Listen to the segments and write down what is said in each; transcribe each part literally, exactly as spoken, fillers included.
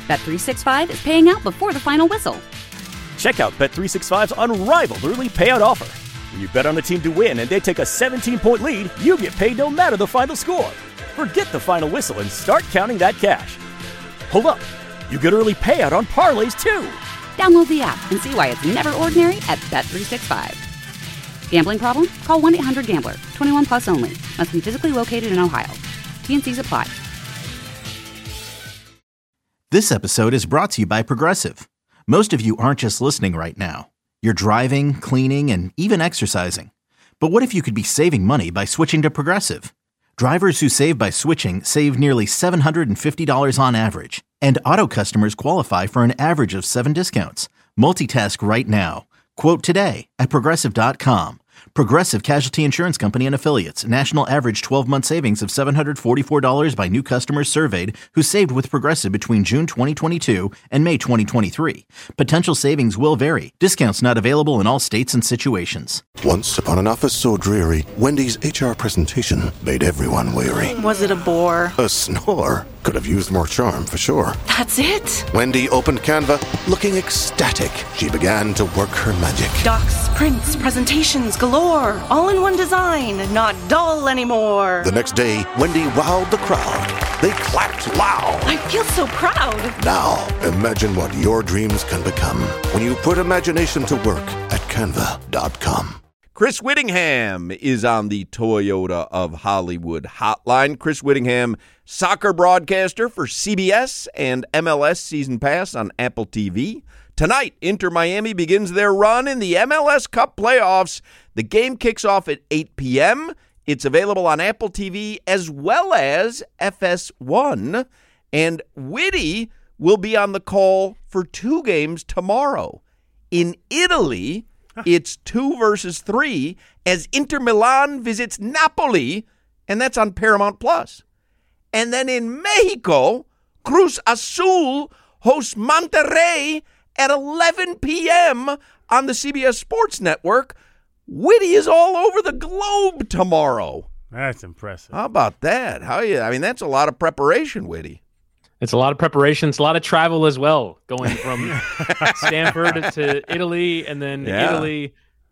Bet three sixty-five is paying out before the final whistle. Check out Bet three sixty-five's unrivaled early payout offer. When you bet on a team to win and they take a seventeen-point lead, you get paid no matter the final score. Forget the final whistle and start counting that cash. Hold up. You get early payout on parlays, too. Download the app and see why it's never ordinary at Bet three sixty-five. Gambling problem? Call one eight hundred gambler. twenty-one plus only. Must be physically located in Ohio. T and C's apply. This episode is brought to you by Progressive. Most of you aren't just listening right now. You're driving, cleaning, and even exercising. But what if you could be saving money by switching to Progressive? Drivers who save by switching save nearly seven hundred fifty dollars on average. And auto customers qualify for an average of seven discounts. Multitask right now. Quote today at Progressive dot com. Progressive Casualty Insurance Company and Affiliates. National average twelve-month savings of seven hundred forty-four dollars by new customers surveyed who saved with Progressive between June twenty twenty-two and May twenty twenty-three. Potential savings will vary. Discounts not available in all states and situations. Once upon an office so dreary, Wendy's H R presentation made everyone weary. Was it a bore? A snore. Could have used more charm for sure. That's it? Wendy opened Canva, looking ecstatic. She began to work her magic. Docs, prints, presentations galore. All in one design. Not dull anymore. The next day, Wendy wowed the crowd. They clapped loud. I feel so proud. Now, imagine what your dreams can become when you put imagination to work at canva dot com. Chris Whittingham is on the Toyota of Hollywood hotline. Chris Whittingham, soccer broadcaster for C B S and M L S Season Pass on Apple T V. Tonight, Inter Miami begins their run in the M L S Cup playoffs. The game kicks off at eight p.m. It's available on Apple T V as well as F S one. And Whitty will be on the call for two games tomorrow. In Italy, it's two versus three as Inter Milan visits Napoli, and that's on Paramount Plus. And then in Mexico, Cruz Azul hosts Monterrey at eleven p.m. on the C B S Sports Network. Whitty is all over the globe tomorrow. That's impressive. How about that? How you? I mean, that's a lot of preparation, Whitty. It's a lot of preparation. It's a lot of travel as well, going from Stanford to Italy and then Yeah. Italy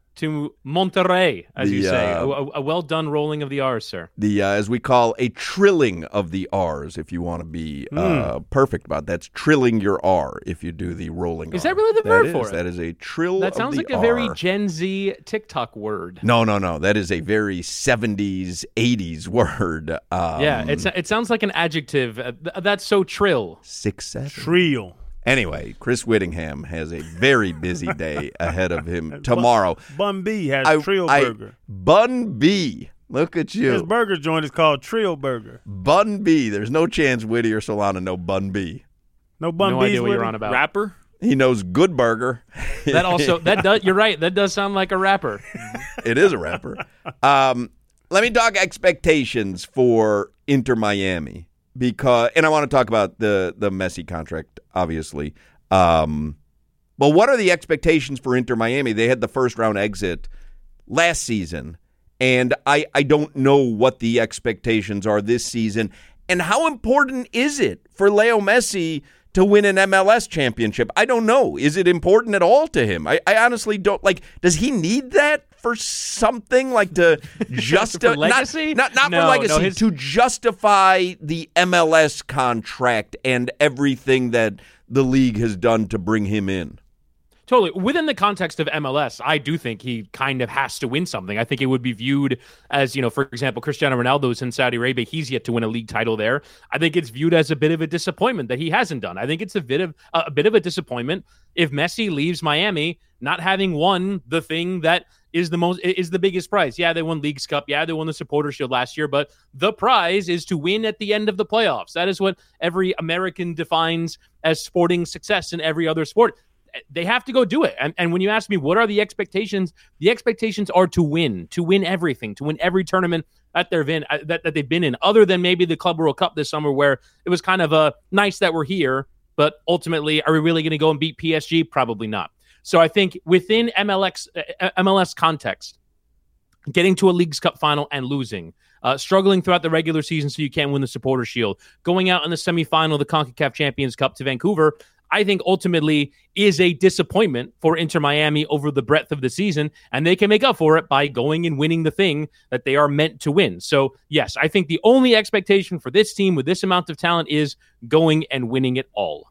to Monterrey, as The, you say. uh, a, a well-done rolling of the R's, sir. The uh, as we call a trilling of the R's, if you want to be uh, Mm. perfect about it. That's trilling your R if you do the rolling Is R. that really the verb That for is. it? That is a trill That of sounds the like a very R. Gen Z TikTok word. No, no, no. That is a very seventies, eighties word. Um, yeah, it's, it sounds like an adjective. Uh, th- that's so trill. Six, seven. Trill. Anyway, Chris Whittingham has a very busy day ahead of him tomorrow. Bun B has I- Trill I- Burger. Bun B. Look at you. His burger joint is called Trill Burger. Bun B. There's no chance Whitty or Solana know Bun B. No Bun no B's idea what with you're it? on about. Rapper? He knows Good Burger. That also, that does, you're right. That does sound like a rapper. It is a rapper. Um, let me talk expectations for Inter Miami because, and I want to talk about the the Messi contract, obviously. Um, but what are the expectations for Inter Miami? They had the first round exit last season, and I I don't know what the expectations are this season. And how important is it for Leo Messi to win an M L S championship? I don't know. Is it important at all to him? I, I honestly don't. Like, does he need that for something? Like to just For legacy? Not, not, not No, for legacy. no, his- To justify the M L S contract and everything that the league has done to bring him in. Totally. Within the context of M L S, I do think he kind of has to win something. I think it would be viewed as, you know, for example, Cristiano Ronaldo's in Saudi Arabia. He's yet to win a league title there. I think it's viewed as a bit of a disappointment that he hasn't done. I think it's a bit of a bit of a disappointment if Messi leaves Miami not having won the thing that is the most is the biggest prize. Yeah, they won Leagues Cup. Yeah, they won the Supporter Shield last year, but the prize is to win at the end of the playoffs. That is what every American defines as sporting success in every other sport. They have to go do it. And, and when you ask me, what are the expectations? The expectations are to win, to win everything, to win every tournament that they've been, that, that they've been in, other than maybe the Club World Cup this summer, where it was kind of a nice that we're here, but ultimately, are we really going to go and beat P S G? Probably not. So I think within M L S, uh, M L S context, getting to a Leagues Cup final and losing, uh, struggling throughout the regular season so you can't win the Supporters' Shield, going out in the semifinal of the CONCACAF Champions Cup to Vancouver, I think ultimately is a disappointment for Inter Miami over the breadth of the season, and they can make up for it by going and winning the thing that they are meant to win. So, yes, I think the only expectation for this team with this amount of talent is going and winning it all.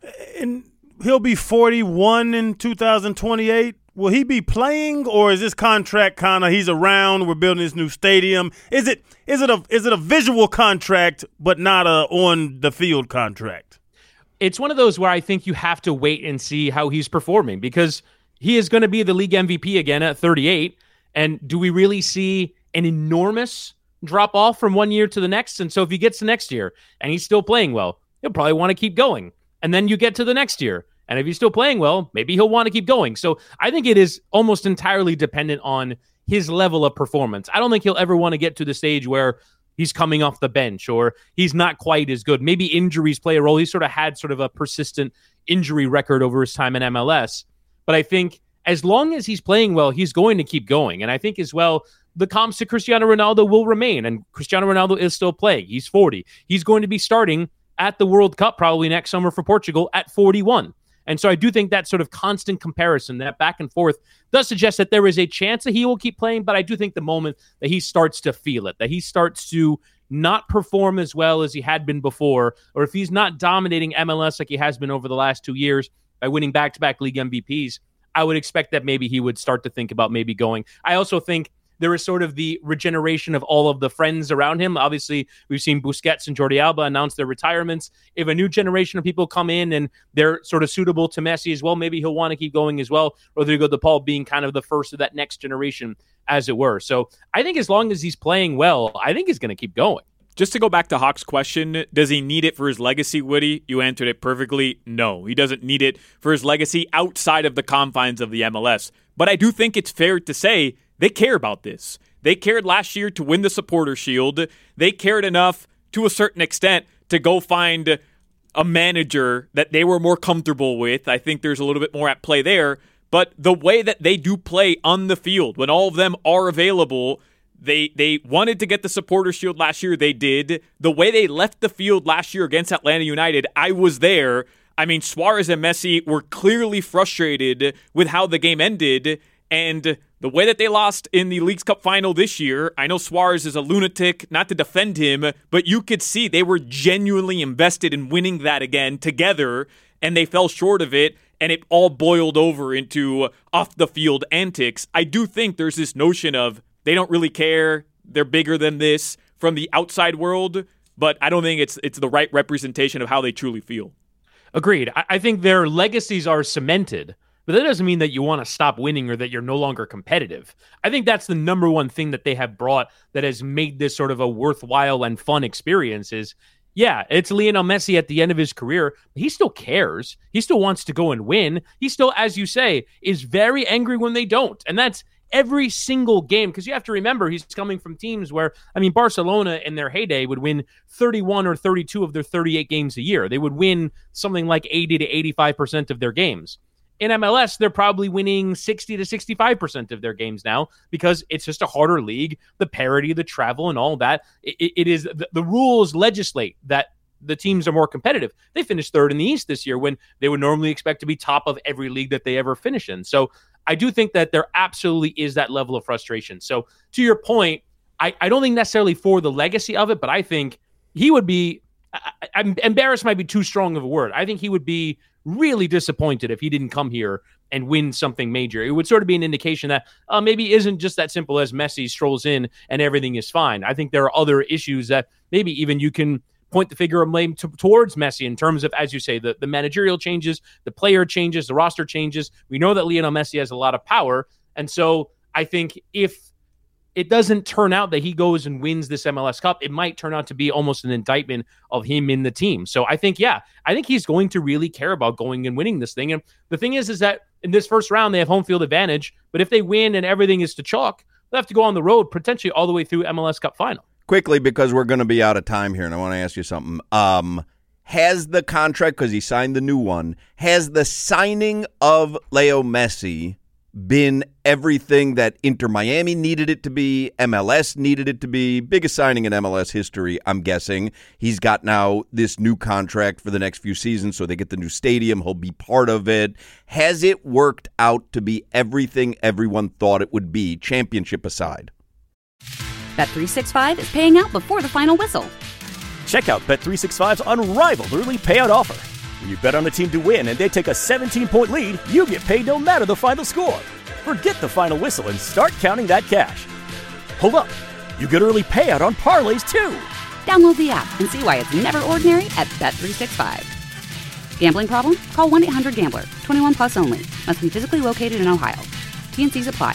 And he'll be forty-one in two thousand twenty-eight. Will he be playing, or is this contract kind of he's around? We're building this new stadium. Is it is it a is it a visual contract, but not a on the field contract? It's one of those where I think you have to wait and see how he's performing, because he is going to be the league M V P again at thirty-eight. And do we really see an enormous drop off from one year to the next? And so if he gets to next year and he's still playing well, he'll probably want to keep going. And then you get to the next year, and if he's still playing well, maybe he'll want to keep going. So I think it is almost entirely dependent on his level of performance. I don't think he'll ever want to get to the stage where he's coming off the bench or he's not quite as good. Maybe injuries play a role. He sort of had sort of a persistent injury record over his time in M L S. But I think as long as he's playing well, he's going to keep going. And I think as well, the comps to Cristiano Ronaldo will remain. And Cristiano Ronaldo is still playing. He's forty. He's going to be starting at the World Cup probably next summer for Portugal at forty-one. And so I do think that sort of constant comparison, that back and forth, does suggest that there is a chance that he will keep playing. But I do think the moment that he starts to feel it, that he starts to not perform as well as he had been before, or if he's not dominating M L S like he has been over the last two years by winning back-to-back league M V Ps, I would expect that maybe he would start to think about maybe going. I also think there is sort of the regeneration of all of the friends around him. Obviously, we've seen Busquets and Jordi Alba announce their retirements. If a new generation of people come in and they're sort of suitable to Messi as well, maybe he'll want to keep going as well. Rodrigo de Paul being kind of the first of that next generation, as it were. So I think as long as he's playing well, I think he's going to keep going. Just to go back to Hawk's question, does he need it for his legacy, Woody? You answered it perfectly. No, he doesn't need it for his legacy outside of the confines of the M L S. But I do think it's fair to say they care about this. They cared last year to win the Supporters' Shield. They cared enough, to a certain extent, to go find a manager that they were more comfortable with. I think there's a little bit more at play there. But the way that they do play on the field, when all of them are available, they they wanted to get the Supporters' Shield last year. They did. The way they left the field last year against Atlanta United, I was there. I mean, Suarez and Messi were clearly frustrated with how the game ended. And the way that they lost in the Leagues Cup final this year, I know Suarez is a lunatic, not to defend him, but you could see they were genuinely invested in winning that again together, and they fell short of it, and it all boiled over into off-the-field antics. I do think there's this notion of they don't really care, they're bigger than this from the outside world, but I don't think it's it's the right representation of how they truly feel. Agreed. I, I think their legacies are cemented. But that doesn't mean that you want to stop winning or that you're no longer competitive. I think that's the number one thing that they have brought that has made this sort of a worthwhile and fun experience is, yeah, it's Lionel Messi at the end of his career. But he still cares. He still wants to go and win. He still, as you say, is very angry when they don't. And that's every single game, because you have to remember he's coming from teams where, I mean, Barcelona in their heyday would win thirty-one or thirty-two of their thirty-eight games a year. They would win something like eighty to eighty-five percent of their games. In M L S, they're probably winning sixty to sixty-five percent of their games now because it's just a harder league, the parity, the travel, and all that. It, it is the, the rules legislate that the teams are more competitive. They finished third in the East this year when they would normally expect to be top of every league that they ever finish in. So I do think that there absolutely is that level of frustration. So to your point, I, I don't think necessarily for the legacy of it, but I think he would be, I, I'm embarrassed might be too strong of a word. I think he would be really disappointed if he didn't come here and win something major. It would sort of be an indication that uh, maybe isn't just that simple as Messi strolls in and everything is fine. I think there are other issues that maybe even you can point the finger of blame to, towards Messi in terms of, as you say, the, the managerial changes, the player changes, the roster changes. We know that Lionel Messi has a lot of power. And so I think if it doesn't turn out that he goes and wins this M L S Cup, it might turn out to be almost an indictment of him in the team. So I think, yeah, I think he's going to really care about going and winning this thing. And the thing is, is that in this first round, they have home field advantage. But if they win and everything is to chalk, they'll have to go on the road, potentially all the way through M L S Cup final. Quickly, because we're going to be out of time here, and I want to ask you something. Um, has the contract, because he signed the new one, has the signing of Leo Messi been everything that Inter Miami needed it to be, M L S needed it to be. Biggest signing in M L S history, I'm guessing. He's got now this new contract for the next few seasons, so they get the new stadium. He'll be part of it. Has it worked out to be everything everyone thought it would be, championship aside? Bet three sixty-five is paying out before the final whistle. Check out Bet three sixty-five's unrivaled early payout offer. When you bet on a team to win and they take a seventeen-point lead, you get paid no matter the final score. Forget the final whistle and start counting that cash. Hold up. You get early payout on parlays, too. Download the app and see why it's never ordinary at Bet three sixty-five. Gambling problem? Call one eight hundred gambler. twenty-one plus only. Must be physically located in Ohio. T N Cs apply.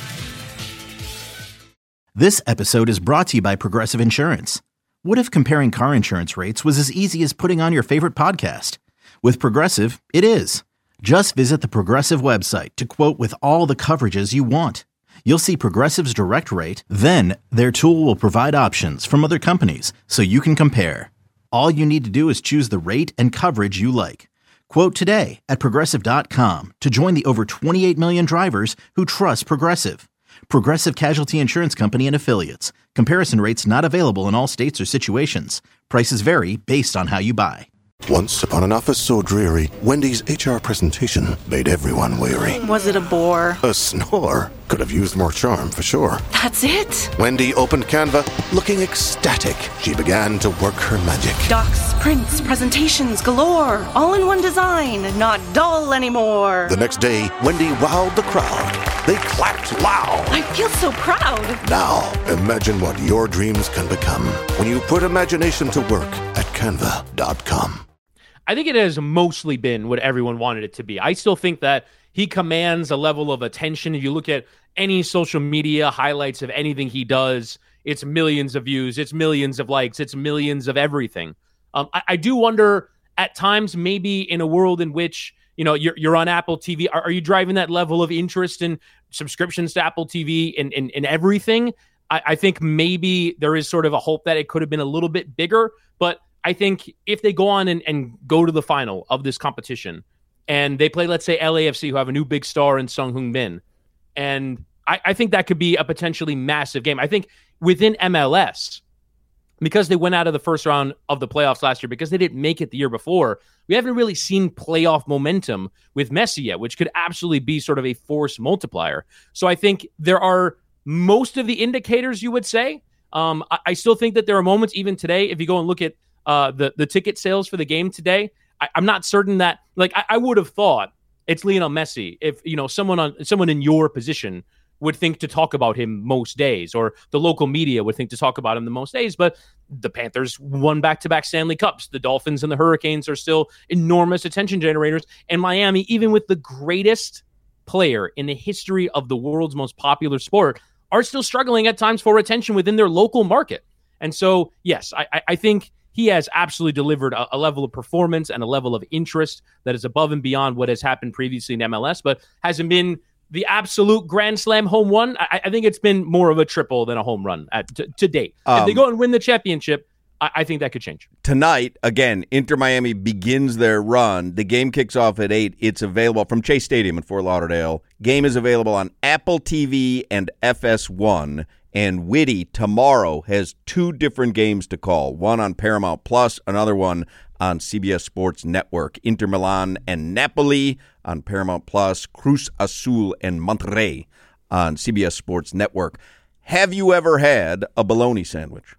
This episode is brought to you by Progressive Insurance. What if comparing car insurance rates was as easy as putting on your favorite podcast? With Progressive, it is. Just visit the Progressive website to quote with all the coverages you want. You'll see Progressive's direct rate, then their tool will provide options from other companies so you can compare. All you need to do is choose the rate and coverage you like. Quote today at Progressive dot com to join the over twenty-eight million drivers who trust Progressive. Progressive Casualty Insurance Company and Affiliates. Comparison rates not available in all states or situations. Prices vary based on how you buy. Once upon an office so dreary, Wendy's H R presentation made everyone weary. Was it a bore? A snore. Could have used more charm, for sure. That's it? Wendy opened Canva, looking ecstatic. She began to work her magic. Docs, prints, presentations galore. All in one design, not dull anymore. The next day, Wendy wowed the crowd. They clapped loud. I feel so proud. Now, imagine what your dreams can become when you put imagination to work at canva dot com. I think it has mostly been what everyone wanted it to be. I still think that he commands a level of attention. If you look at any social media highlights of anything he does, it's millions of views, it's millions of likes, it's millions of everything. Um, I, I do wonder at times, maybe in a world in which, you know, you're, you're on Apple T V, are, are you driving that level of interest in subscriptions to Apple T V and, and, and everything? I, I think maybe there is sort of a hope that it could have been a little bit bigger, but I think if they go on and, and go to the final of this competition and they play, let's say, L A F C, who have a new big star in Sung Heung Min, and I, I think that could be a potentially massive game. I think within M L S, because they went out of the first round of the playoffs last year, because they didn't make it the year before, we haven't really seen playoff momentum with Messi yet, which could absolutely be sort of a force multiplier. So I think there are most of the indicators, you would say. Um, I, I still think that there are moments, even today, if you go and look at Uh, the, the ticket sales for the game today, I, I'm not certain that, like, I, I would have thought it's Lionel Messi if, you know, someone on someone in your position would think to talk about him most days, or the local media would think to talk about him the most days. But the Panthers won back-to-back Stanley Cups. The Dolphins and the Hurricanes are still enormous attention generators. And Miami, even with the greatest player in the history of the world's most popular sport, are still struggling at times for attention within their local market. And so, yes, I, I, I think he has absolutely delivered a, a level of performance and a level of interest that is above and beyond what has happened previously in M L S, but hasn't been the absolute grand slam home run. I, I think it's been more of a triple than a home run at, to, to date. Um, if they go and win the championship, I, I think that could change. Tonight, again, Inter Miami begins their run. The game kicks off at eight. It's available from Chase Stadium in Fort Lauderdale. Game is available on Apple T V and F S one. And Whitty tomorrow has two different games to call, one on Paramount Plus, another one on C B S Sports Network. Inter Milan and Napoli on Paramount Plus, Cruz Azul and Monterrey on C B S Sports Network. Have you ever had a bologna sandwich?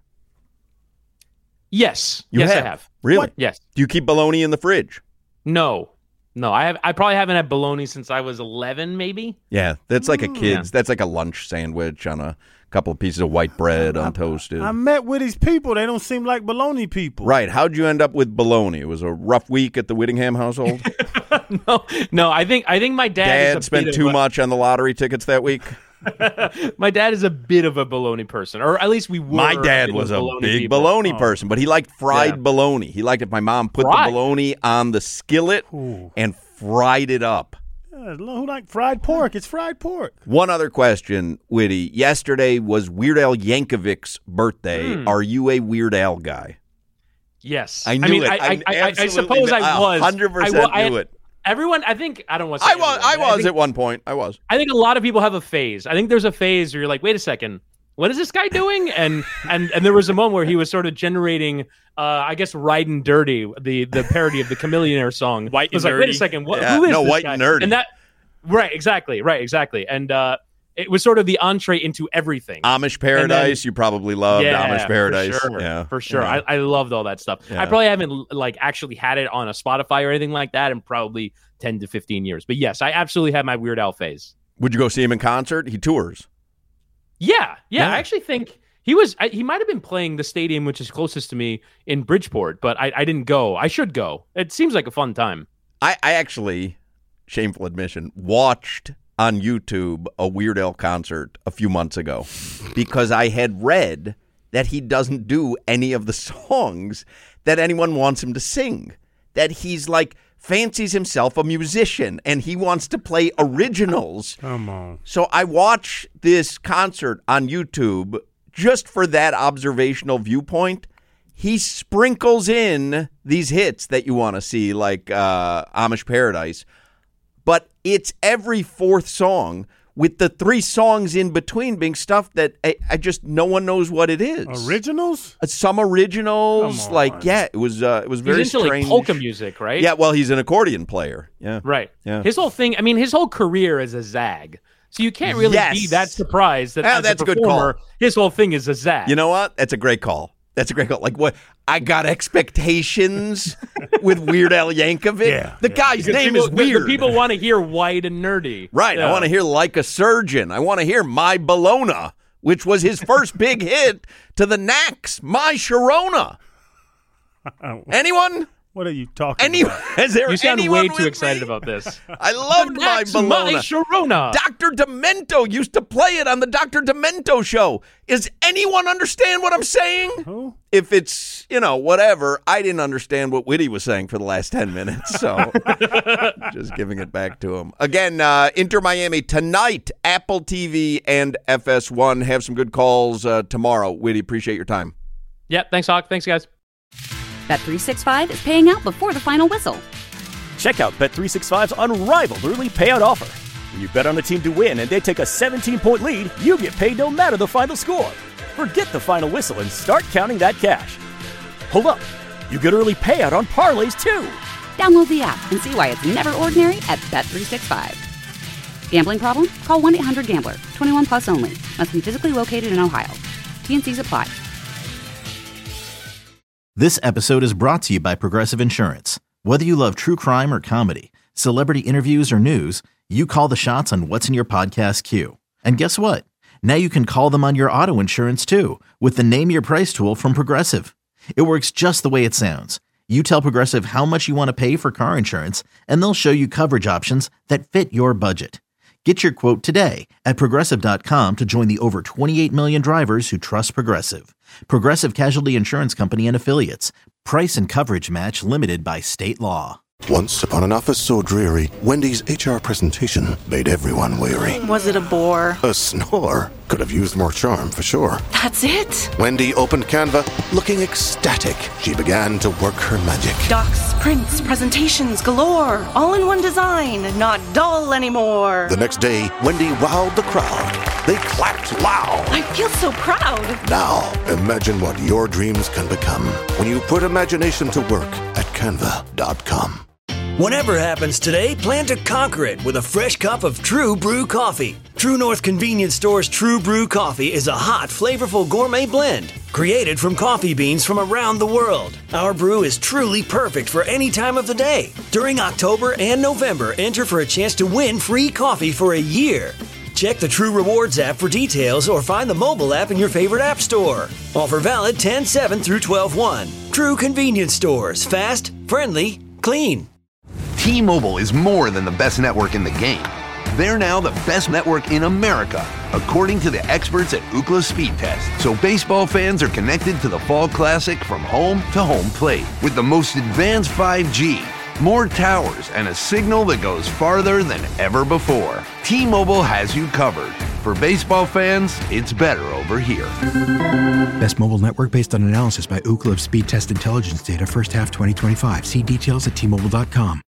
Yes. You yes, have? I have. Really? What? Yes. Do you keep bologna in the fridge? No. No, I have. I probably haven't had bologna since I was eleven, maybe. Yeah, that's like a kid's. Yeah. That's like a lunch sandwich on a couple of pieces of white bread untoasted. I met with these people. They don't seem like bologna people. Right. How'd you end up with bologna? It was a rough week at the Whittingham household? no, no. I think I think my dad, Dad is a spent bit too of a, much on the lottery tickets that week? My dad is a bit of a bologna person, or at least we were. My dad was a bologna big people. bologna Oh. person, but he liked fried Yeah. bologna. He liked if my mom put Fried? the bologna on the skillet Ooh. and fried it up. Uh, who like fried pork? It's fried pork. One other question, Whitty. Yesterday was Weird Al Yankovic's birthday. Hmm. Are you a Weird Al guy? Yes, I knew mean, it. I, I I, I, I absolutely suppose knew- I I was. one hundred percent I, wa- I knew had, it. Everyone, I think, I don't want to say I was, everyone, I but was think, at one point. I was. I think a lot of people have a phase. I think there's a phase where you're like, wait a second, what is this guy doing? And and and there was a moment where he was sort of generating, uh, I guess, Ridin' Dirty, the the parody of the Chameleonaire song. White and was like, Nerdy. wait a second, what, Yeah, who is no, this White guy? and Nerdy. And that, right, exactly, right, exactly. And uh, it was sort of the entree into everything. Amish Paradise, then, you probably loved yeah, Amish Paradise. For sure, yeah, for sure. Yeah. I, I loved all that stuff. Yeah. I probably haven't like actually had it on a Spotify or anything like that in probably ten to fifteen years. But yes, I absolutely had my Weird Al phase. Would you go see him in concert? He tours. Yeah, yeah. Yeah. I actually think he was. I, he might have been playing the stadium which is closest to me in Bridgeport, but I, I didn't go. I should go. It seems like a fun time. I, I actually, shameful admission, watched on YouTube a Weird Al concert a few months ago because I had read that he doesn't do any of the songs that anyone wants him to sing. That he's like fancies himself a musician and he wants to play originals. Come on. So I watch this concert on YouTube just for that observational viewpoint. He sprinkles in these hits that you want to see, like uh, Amish Paradise, but it's every fourth song with the three songs in between being stuff that I, I just no one knows what it is. Originals? Uh, Some originals, Come like on. yeah, it was uh, it was very he's into strange. like polka music, right? Yeah, well, he's an accordion player. Yeah, right. Yeah. His whole thing. I mean, his whole career is a zag. So you can't really Yes. be that surprised that Ah, as that's a a good performer, call. his whole thing is a zag. You know what? That's a great call. That's a great call. Like what? I got expectations with Weird Al Yankovic. Yeah, the yeah. guy's Because name people, is the- weird. The people want to hear white and nerdy. Right. Yeah. I want to hear Like a Surgeon. I want to hear My Bologna, which was his first big hit to the Knacks. My Sharona. Anyone? What are you talking Any, about? is there You sound anyone way too with excited me? about this. I loved My Knacks, Bologna. My Sharona. Doctor Demento used to play it on the Doctor Demento show. Is anyone understand what I'm saying? Who? If it's, you know, whatever, I didn't understand what Whitty was saying for the last ten minutes, so just giving it back to him. Again, uh, Inter Miami tonight, Apple T V and F S one. Have some good calls uh, tomorrow. Whitty, appreciate your time. Yeah, thanks, Hawk. Thanks, guys. Bet three sixty-five is paying out before the final whistle. Check out Bet three sixty-five's unrivaled early payout offer. When you bet on a team to win and they take a seventeen-point lead, you get paid no matter the final score. Forget the final whistle and start counting that cash. Hold up. You get early payout on parlays, too. Download the app and see why it's never ordinary at Bet three sixty-five. Gambling problem? Call one eight hundred gambler. twenty-one plus only. Must be physically located in Ohio. T and C's apply. This episode is brought to you by Progressive Insurance. Whether you love true crime or comedy, celebrity interviews or news, you call the shots on what's in your podcast queue. And guess what? Now you can call them on your auto insurance too with the Name Your Price tool from Progressive. It works just the way it sounds. You tell Progressive how much you want to pay for car insurance, and they'll show you coverage options that fit your budget. Get your quote today at Progressive dot com to join the over twenty-eight million drivers who trust Progressive. Progressive Casualty Insurance Company and Affiliates. Price and coverage match limited by state law. Once upon an office so dreary, Wendy's H R presentation made everyone weary. Was it a bore? A snore could have used more charm for sure. That's it? Wendy opened Canva, looking ecstatic. She began to work her magic. Docs, prints, presentations galore. All in one design, not dull anymore. The next day, Wendy wowed the crowd. They clapped loud. I feel so proud. Now, imagine what your dreams can become when you put imagination to work at canva dot com. Whatever happens today, plan to conquer it with a fresh cup of True Brew coffee. True North Convenience Store's True Brew coffee is a hot, flavorful gourmet blend created from coffee beans from around the world. Our brew is truly perfect for any time of the day. During October and November, enter for a chance to win free coffee for a year. Check the True Rewards app for details or find the mobile app in your favorite app store. Offer valid ten seven through twelve one. True Convenience Stores. Fast, friendly, clean. T-Mobile is more than the best network in the game. They're now the best network in America, according to the experts at Ookla Speed Test. So baseball fans are connected to the Fall Classic from home to home plate with the most advanced five G, more towers, and a signal that goes farther than ever before. T-Mobile has you covered. For baseball fans, it's better over here. Best mobile network based on analysis by Ookla of Speed Test Intelligence data first half twenty twenty-five. See details at T Mobile dot com.